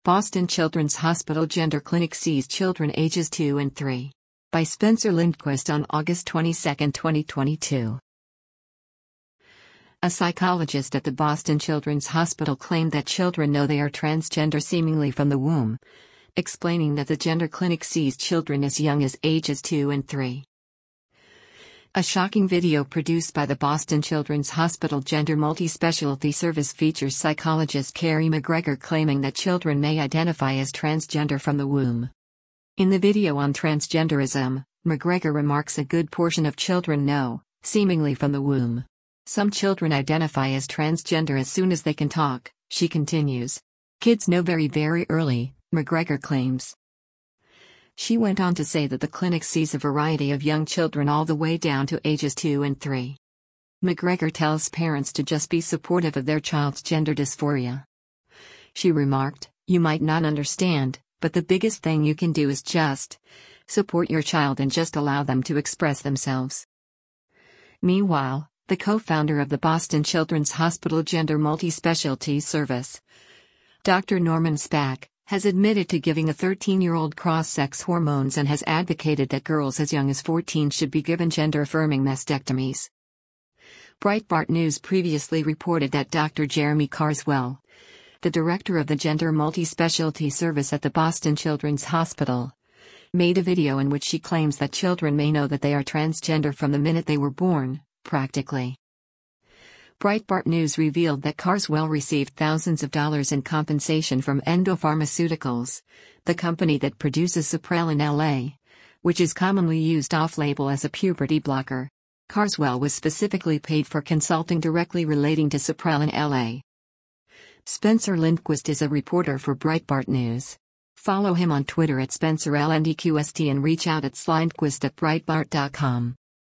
Boston Children's Hospital Gender Clinic sees children ages 2 and 3. By Spencer Lindquist on August 22, 2022. A psychologist at the Boston Children's Hospital claimed that children know they are transgender seemingly from the womb, explaining that the gender clinic sees children as young as ages 2 and 3. A shocking video produced by the Boston Children's Hospital Gender Multi-Specialty Service features psychologist Carrie McGregor claiming that children may identify as transgender from the womb. In the video on transgenderism, McGregor remarks a good portion of children know, seemingly from the womb. Some children identify as transgender as soon as they can talk, she continues. Kids know very early, McGregor claims. She went on to say that the clinic sees a variety of young children all the way down to ages 2 and 3. McGregor tells parents to just be supportive of their child's gender dysphoria. She remarked, "You might not understand, but the biggest thing you can do is just support your child and just allow them to express themselves." Meanwhile, the co-founder of the Boston Children's Hospital Gender Multi-Specialty Service, Dr. Norman Spack, has admitted to giving a 13-year-old cross-sex hormones and has advocated that girls as young as 14 should be given gender-affirming mastectomies. Breitbart News previously reported that Dr. Jeremy Carswell, the director of the Gender Multi-Specialty Service at the Boston Children's Hospital, made a video in which she claims that children may know that they are transgender from the minute they were born, practically. Breitbart News revealed that Carswell received thousands of dollars in compensation from Endo Pharmaceuticals, the company that produces Supprel in LA, which is commonly used off-label as a puberty blocker. Carswell was specifically paid for consulting directly relating to Supprel in LA. Spencer Lindquist is a reporter for Breitbart News. Follow him on Twitter at SpencerLNDQST and reach out at slindquist@breitbart.com.